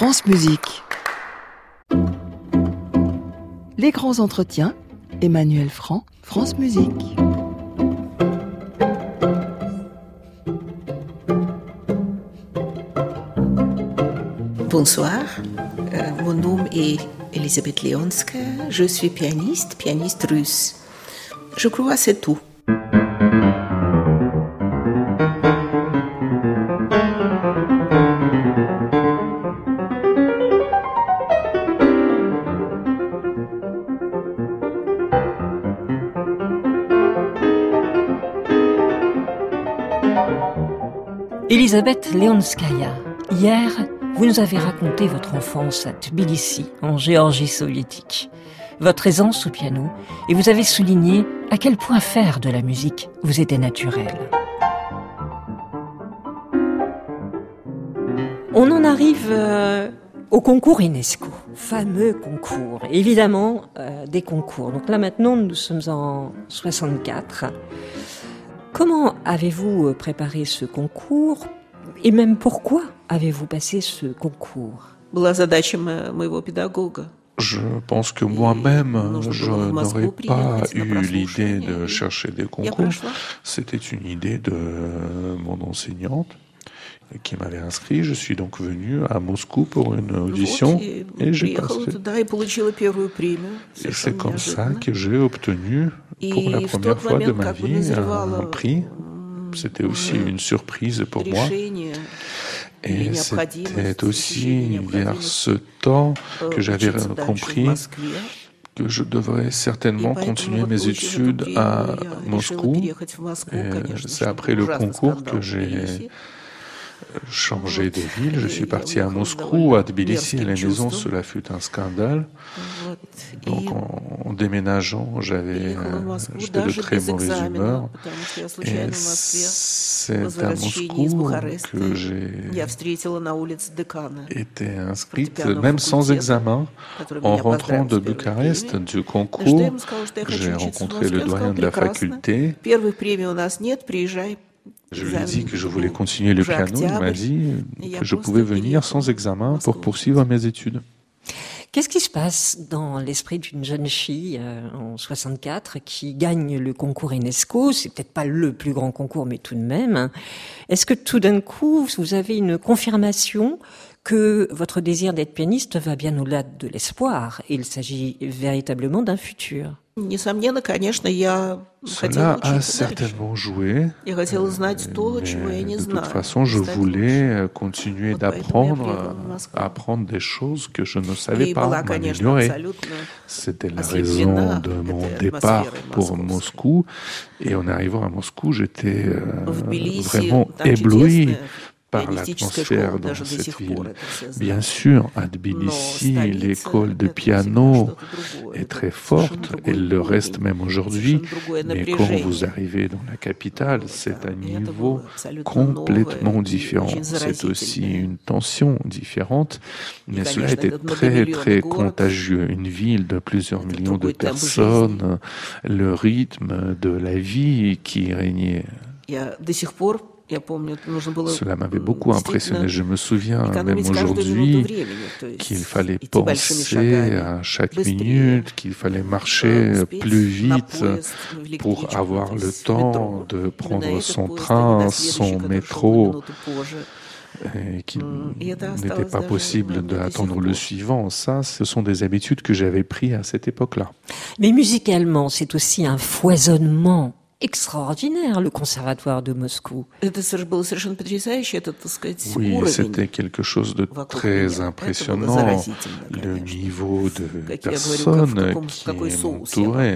France Musique. Les grands entretiens, Emmanuel Franc, France Musique. Bonsoir, mon nom est Elisabeth Leonskaya, je suis pianiste russe. Je crois que c'est tout. Elisabeth Leonskaya, hier, vous nous avez raconté votre enfance à Tbilissi, en Géorgie soviétique, votre aisance au piano, et vous avez souligné à quel point faire de la musique vous était naturel. On en arrive au concours UNESCO, fameux concours, évidemment des concours. Donc là maintenant, nous sommes en 64. Comment avez-vous préparé ce concours et même pourquoi avez-vous passé ce concours ? Je pense que moi-même, je n'aurais pas eu l'idée de chercher des concours. C'était une idée de mon enseignante qui m'avait inscrit. Je suis donc venu à Moscou pour une audition et j'ai passé. Et c'est comme ça que j'ai obtenu pour la première fois de ma vie un prix. C'était aussi une surprise pour moi. Et c'était aussi vers ce temps que j'avais compris que je devrais certainement continuer mes études à Moscou. Et c'est après le concours que j'ai changé de ville. Je suis parti à Moscou, à Tbilissi, à la maison. Cela fut un scandale. Donc, en déménageant, j'étais de très mauvaise humeur. Et c'est à Moscou que j'ai été inscrite, même sans examen. En rentrant de Bucarest, du concours, j'ai rencontré le doyen de la faculté. Je lui ai dit que je voulais continuer le piano. Il m'a dit que je pouvais venir sans examen pour poursuivre mes études. Qu'est-ce qui se passe dans l'esprit d'une jeune fille en 64 qui gagne le concours UNESCO ? C'est peut-être pas le plus grand concours, mais tout de même. Est-ce que tout d'un coup, vous avez une confirmation que votre désir d'être pianiste va bien au-delà de l'espoir et il s'agit véritablement d'un futur ? Cela a certainement joué, mais de toute façon, je voulais continuer apprendre des choses que je ne savais pas, m'améliorer. C'était la raison de mon départ pour Moscou. Et en arrivant à Moscou, j'étais vraiment ébloui par l'atmosphère dans cette ville. Bien sûr, à Tbilissi, l'école de piano est très forte, elle le reste même aujourd'hui, mais quand vous arrivez dans la capitale, c'est un niveau complètement différent. C'est aussi une tension différente, mais cela était très, très contagieux. Une ville de plusieurs millions de personnes, le rythme de la vie qui régnait. Cela m'avait beaucoup impressionné. Je me souviens même aujourd'hui qu'il fallait penser à chaque minute, qu'il fallait marcher plus vite pour avoir le temps de prendre son train, son métro, et qu'il n'était pas possible d'attendre le suivant. Ça, ce sont des habitudes que j'avais prises à cette époque-là. Mais musicalement, c'est aussi un foisonnement extraordinaire, le conservatoire de Moscou. Oui, c'était quelque chose de très impressionnant. Le niveau de personnes qui m'entouraient.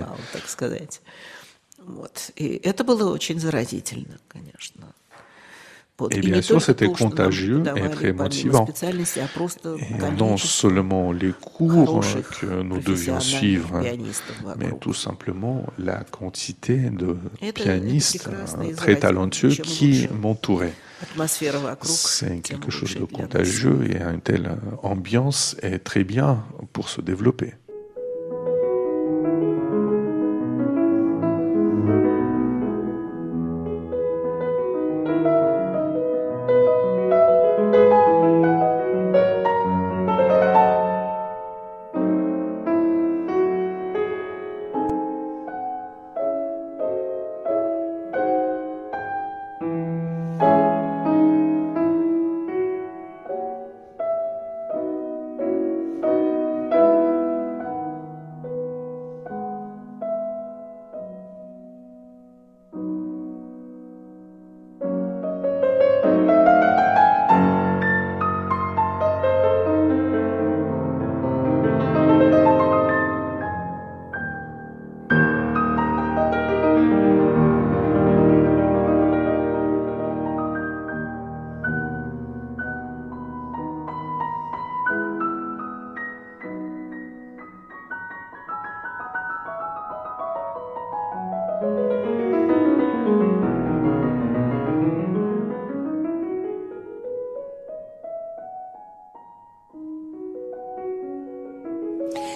Et bien sûr, c'était contagieux et très motivant. Et non seulement les cours que nous devions suivre, mais tout simplement la quantité de pianistes très talentueux qui m'entouraient. C'est quelque chose de contagieux et une telle ambiance est très bien pour se développer.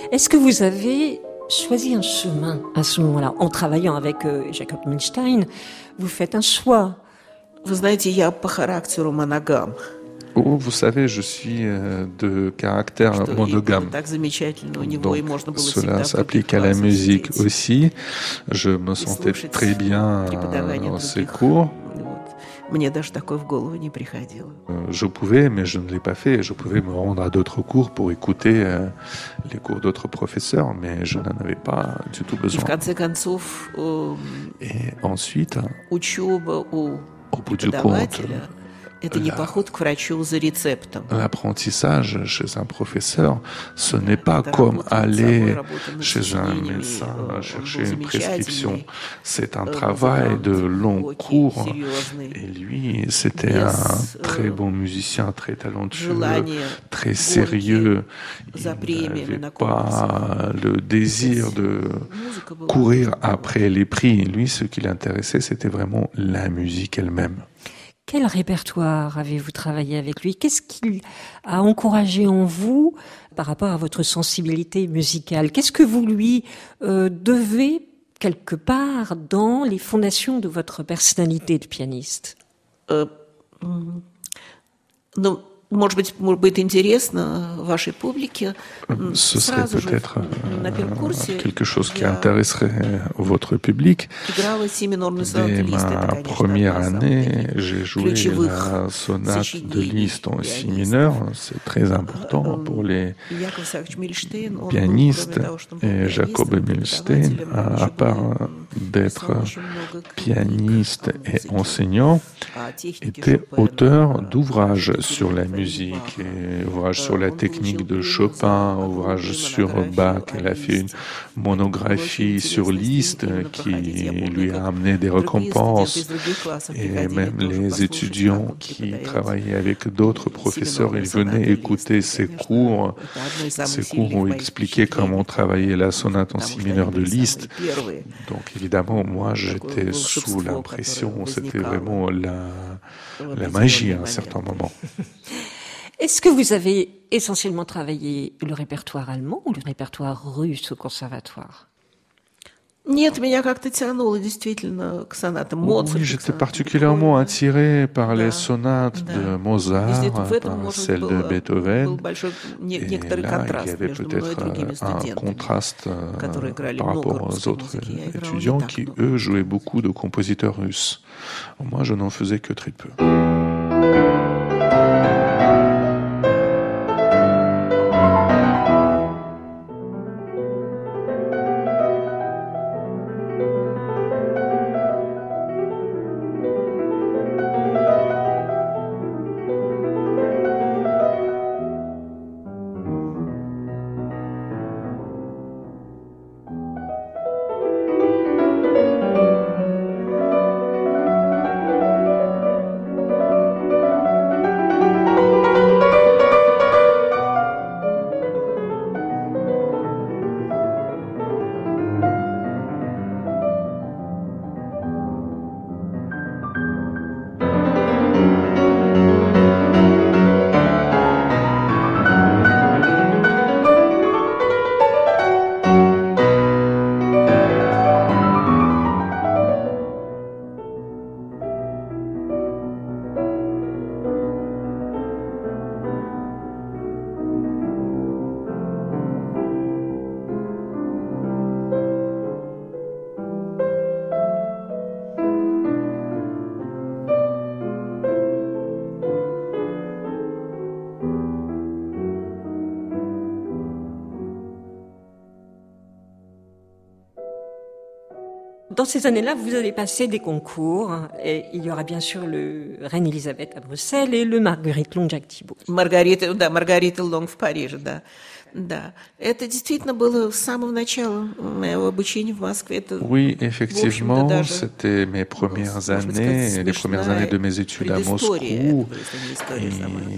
Est-ce que vous avez choisi un chemin à ce moment-là? En travaillant avec Jacob Milstein, vous faites un choix. Вы знаете, я по характеру моногам. Oh, vous savez, je suis de caractère monogame. Donc, cela s'applique à la musique aussi. Je me sentais très bien dans ces cours. Je pouvais, mais je ne l'ai pas fait. Je pouvais me rendre à d'autres cours pour écouter les cours d'autres professeurs, mais je n'en avais pas du tout besoin. Et ensuite, au bout du compte, l'apprentissage chez un professeur, ce n'est pas comme aller chez un médecin chercher une prescription. C'est un travail de long cours. Et lui, c'était un très bon musicien, très talentueux, très sérieux. Il n'avait pas le désir de courir après les prix. Lui, ce qui l'intéressait, c'était vraiment la musique elle-même. Quel répertoire avez-vous travaillé avec lui? Qu'est-ce qu'il a encouragé en vous par rapport à votre sensibilité musicale? Qu'est-ce que vous lui devez quelque part dans les fondations de votre personnalité de pianiste? Ce serait peut-être quelque chose qui intéresserait votre public. Dès ma première année, j'ai joué la sonate de Liszt en si mineur. C'est très important pour les pianistes. Et Jacob Milstein, à part d'être pianiste et enseignant, était auteur d'ouvrages sur la musique, et ouvrages sur la technique de Chopin, ouvrages sur Bach. Elle a fait une monographie sur Liszt qui lui a amené des récompenses. Et même les étudiants qui travaillaient avec d'autres professeurs, ils venaient écouter ses cours. Ces cours ont expliqué comment travailler la sonate en si mineur de Liszt. Donc évidemment, moi j'étais sous l'impression, c'était vraiment la magie à un certain moment. Est-ce que vous avez essentiellement travaillé le répertoire allemand ou le répertoire russe au conservatoire? Oui, j'étais particulièrement attiré par les sonates de Mozart, par celles de Beethoven. Et là, il y avait peut-être un contraste par rapport aux autres étudiants qui, eux, jouaient beaucoup de compositeurs russes. Moi, je n'en faisais que très peu. Dans ces années-là, vous allez passer des concours, et il y aura bien sûr le Reine Elisabeth à Bruxelles et le Marguerite Long Jacques Thibaud. Marguerite Long в Париже, да. Да, это действительно было с самого начала моего обучения в Москве. Oui, effectivement, c'était mes premières années, les premières années de mes études à Moscou. Et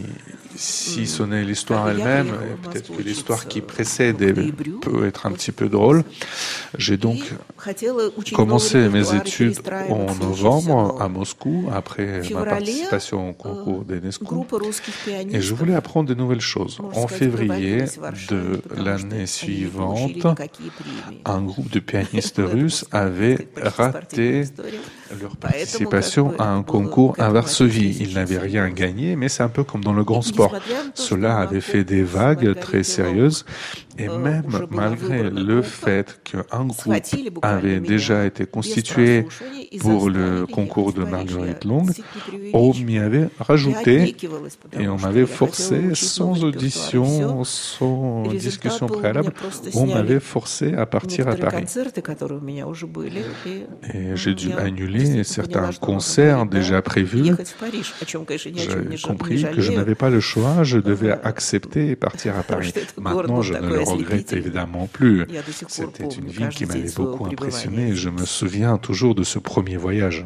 si ce n'est l'histoire elle-même, et peut-être que l'histoire qui précède peut être un petit peu drôle. J'ai donc commencé mes études en novembre à Moscou, après ma participation au concours d'UNESCO, et je voulais apprendre de nouvelles choses. En février de l'année suivante, un groupe de pianistes russes avait raté leur participation à un concours à Varsovie. Ils n'avaient rien gagné, mais c'est un peu comme dans le grand sport. Cela avait fait des vagues très sérieuses, et même malgré le fait qu'un groupe avait déjà été constitué pour le concours de Marguerite Long, on m'y avait rajouté et on m'avait forcé, sans audition, sans discussion préalable, on m'avait forcé à partir à Paris. Et j'ai dû annuler certains concerts déjà prévus. J'ai compris que je n'avais pas le choix, je devais accepter et partir à Paris. Maintenant, je ne le regrette évidemment plus. C'était une ville qui m'avait beaucoup impressionné et je me souviens toujours de ce premier voyage.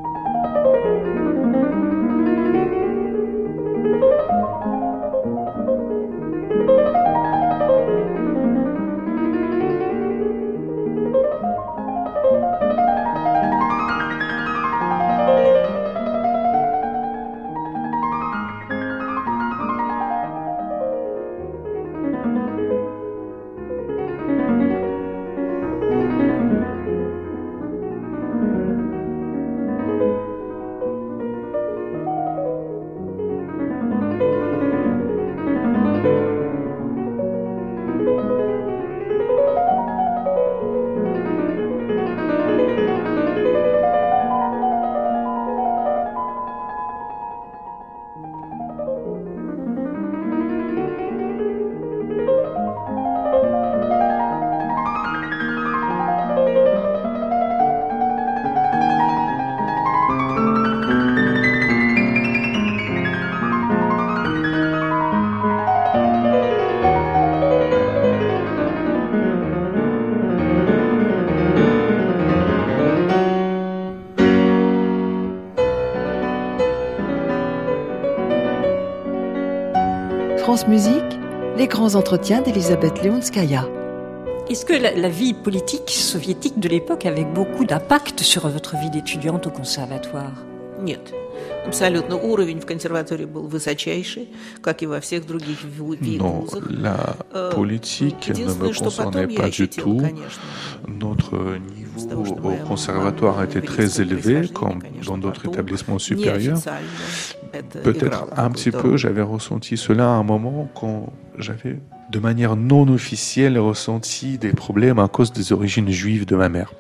France Musique, les grands entretiens d'Elisabeth Leonskaya. Est-ce que la vie politique soviétique de l'époque avait beaucoup d'impact sur votre vie d'étudiante au conservatoire? Нет. Абсолютно. Уровень в консерватории был высочайший, как и во всех других вузах. La politique ne me concernait pas du tout. Notre niveau au conservatoire était très élevé, comme dans d'autres établissements supérieurs. Peut-être un petit peu, j'avais ressenti cela à un moment quand j'avais, de manière non officielle, ressenti des problèmes à cause des origines juives de ma mère.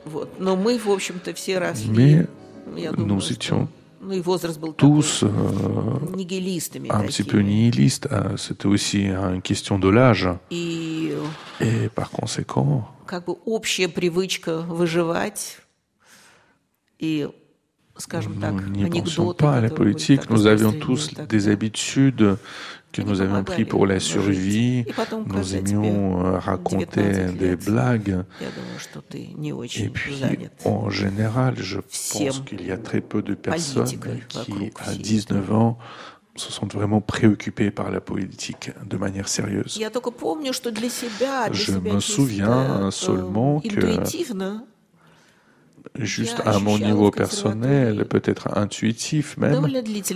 Mais nous étions tous un petit peu nihilistes. C'était aussi une question de l'âge. Et par conséquent, nous n'y pensions pas à la politique. Nous avions tous des habitudes que nous avions prises pour la survie. Nous aimions raconter des blagues. Et puis, en général, je pense qu'il y a très peu de personnes qui, à 19 ans, se sont vraiment préoccupés par la politique de manière sérieuse. Je me souviens seulement que, juste à mon niveau personnel, peut-être intuitif même,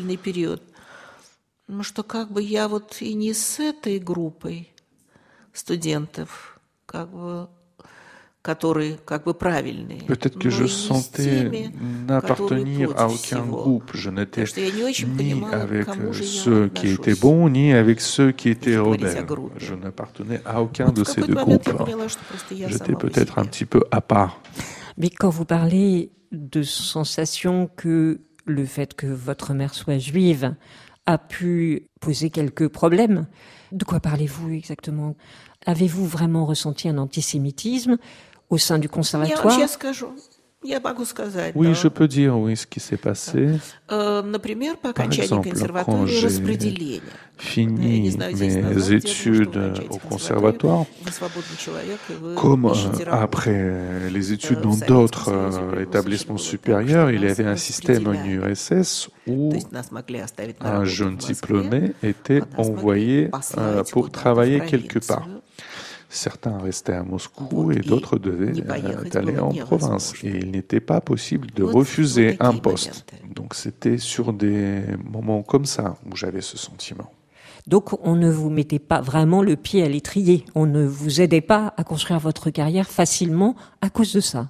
что как бы я вот и не с этой группой студентов, как бы, которые как бы правильные. Peut-être que je sentais n'appartenir à aucun groupe. Je n'étais ni avec ceux qui étaient bons, ni avec ceux qui étaient rebelles. Je n'appartenais à aucun de ces deux groupes. J'étais peut-être un petit peu à part. Mais quand vous parlez de sensation que le fait que votre mère soit juive a pu poser quelques problèmes, de quoi parlez-vous exactement? Avez-vous vraiment ressenti un antisémitisme au sein du conservatoire? Oui, je peux dire ce qui s'est passé. Par exemple, quand j'ai fini mes études au conservatoire, comme après les études dans d'autres établissements supérieurs, il y avait un système en URSS où un jeune diplômé était envoyé pour travailler quelque part. Certains restaient à Moscou et d'autres devaient aller en province. Et il n'était pas possible de refuser un poste. Donc c'était sur des moments comme ça où j'avais ce sentiment. Donc on ne vous mettait pas vraiment le pied à l'étrier. On ne vous aidait pas à construire votre carrière facilement à cause de ça.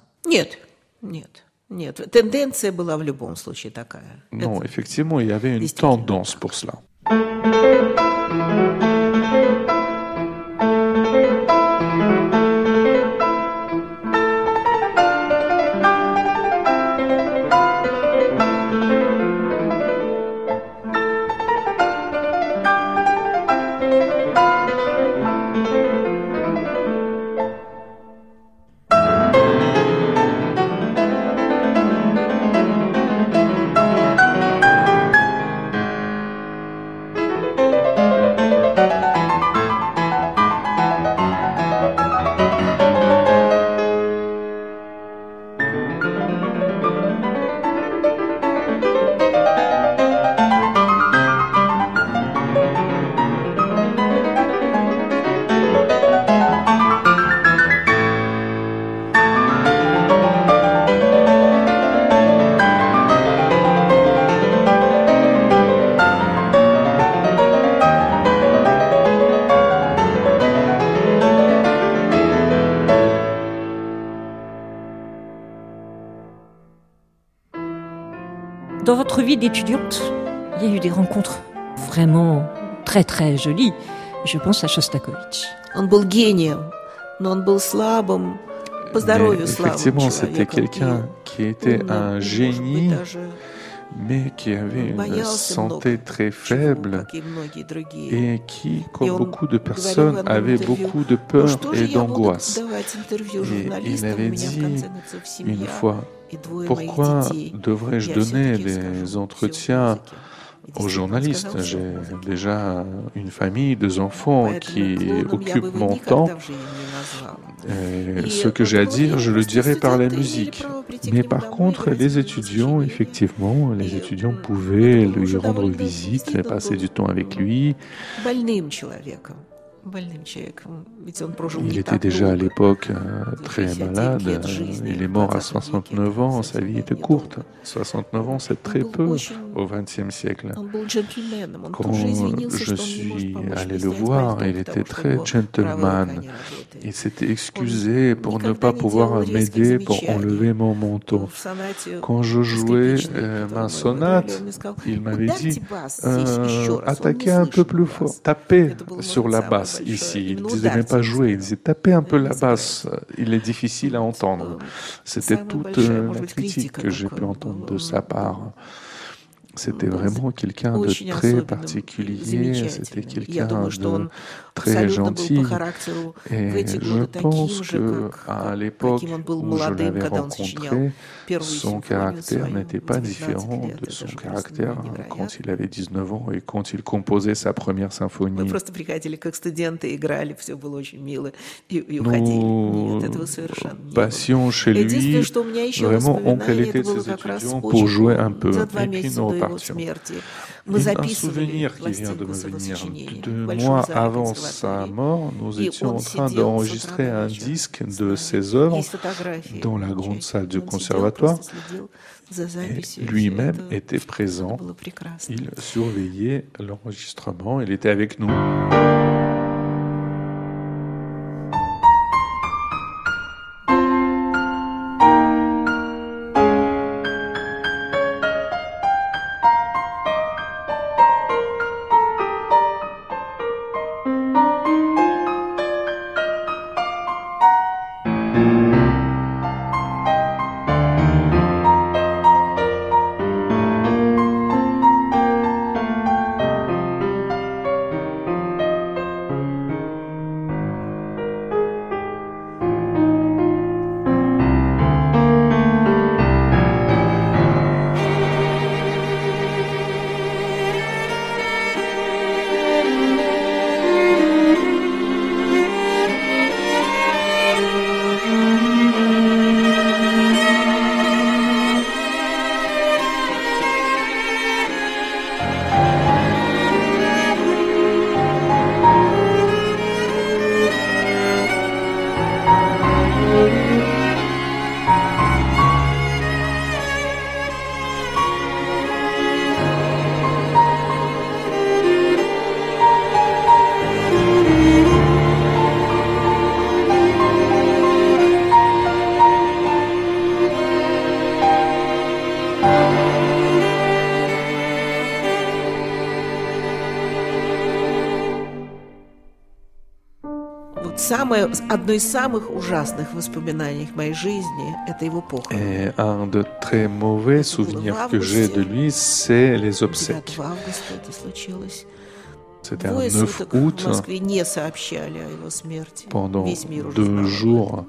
Non, effectivement, il y avait une tendance pour cela. Dans votre vie d'étudiante, il y a eu des rencontres vraiment très très jolies. Je pense à Shostakovich. Effectivement, c'était quelqu'un qui était un génie, mais qui avait une santé très faible et qui, comme beaucoup de personnes, avait beaucoup de peur et d'angoisse. Et il avait dit une fois, pourquoi devrais-je donner des entretiens aux journalistes? J'ai déjà une famille, 2 enfants qui occupent mon temps. Et ce que j'ai à dire, je le dirai par la musique. Mais par contre, les étudiants, effectivement, les étudiants pouvaient lui rendre visite et passer du temps avec lui. Il était déjà à l'époque très malade. Il est mort à 69 ans. Sa vie était courte. 69 ans, c'est très peu au XXe siècle. Quand je suis allé le voir, il était très gentleman. Il s'était excusé pour ne pas pouvoir m'aider pour enlever mon manteau. Quand je jouais ma sonate, il m'avait dit attaquez un peu plus fort, tapez sur la basse ici. Il ne disait même pas jouer, il disait taper un peu la basse, il est difficile à entendre. C'était toute la critique que j'ai pu entendre de sa part. C'était vraiment quelqu'un de très particulier, c'était quelqu'un de très gentil. Et je pense qu'à l'époque où je l'avais rencontré, son caractère n'était pas différent de son caractère quand il avait 19 ans et quand il composait sa première symphonie. Nous passions chez lui vraiment en qualité de ses étudiants pour jouer un peu. Et puis nous repartions. Un souvenir qui vient de me venir. 2 mois avant sa mort, nous étions en train d'enregistrer un disque de ses œuvres dans la grande salle du conservatoire. Et lui-même était présent. Il surveillait l'enregistrement. Il était avec nous. Одно из самых ужасных воспоминаний в моей жизни – это его похороны. Et un de très mauvais souvenirs que j'ai de lui, c'est les obsèques. C'était un 9 août. Pendant 2 jours,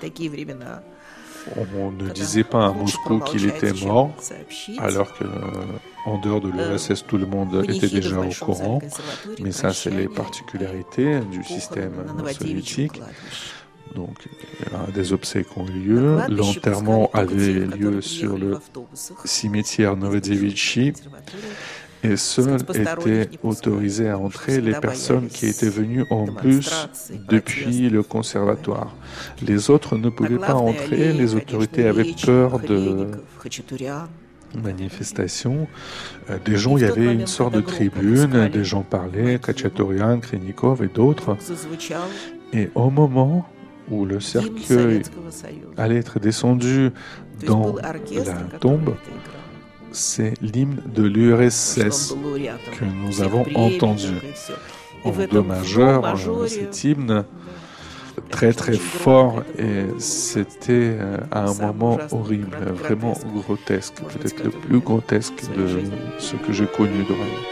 on ne disait pas à Moscou qu'il était mort, alors qu'en dehors de l'URSS, tout le monde était déjà au courant. Mais ça, c'est les particularités du système soviétique. Donc, des obsèques ont eu lieu. L'enterrement avait lieu sur le cimetière Novodevitchi. Et seuls étaient autorisés à entrer les personnes qui étaient venues en bus depuis le conservatoire. Les autres ne pouvaient pas entrer, les autorités avaient peur de manifestations. Des gens, il y avait une sorte de tribune, des gens parlaient, Khachaturian, Khrennikov et d'autres. Et au moment où le cercueil allait être descendu dans la tombe, c'est l'hymne de l'URSS que nous avons entendu. En do majeur, cet hymne très très fort, et c'était à un moment horrible, vraiment grotesque, peut-être le plus grotesque de ce que j'ai connu de Ravel.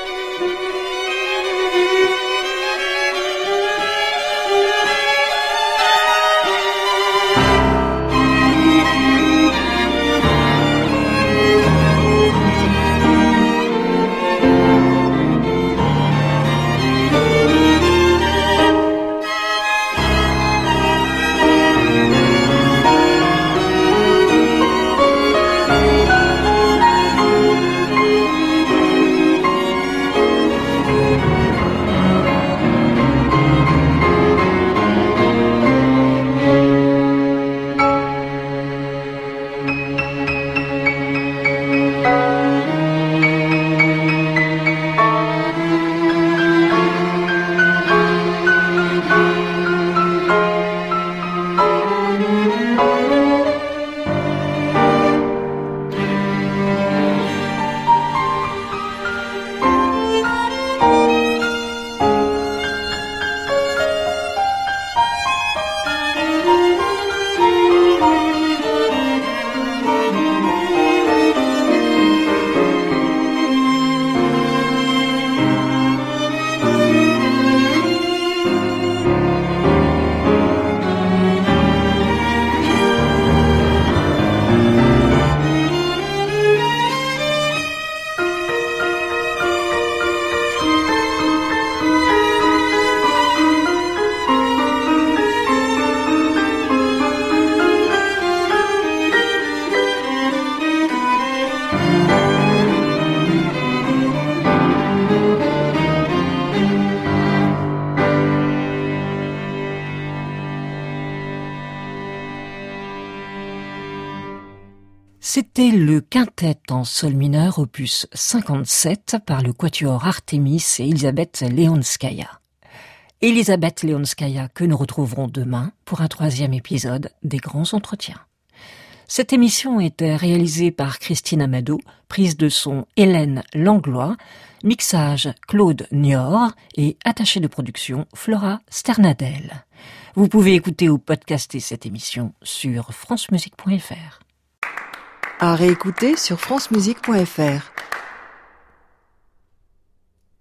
C'était le quintet en sol mineur opus 57 par le quatuor Artemis et Elisabeth Leonskaya. Elisabeth Leonskaya que nous retrouverons demain pour un 3e épisode des Grands Entretiens. Cette émission était réalisée par Christine Amado, prise de son Hélène Langlois, mixage Claude Nior et attachée de production Flora Sternadel. Vous pouvez écouter ou podcaster cette émission sur francemusique.fr. À réécouter sur francemusique.fr.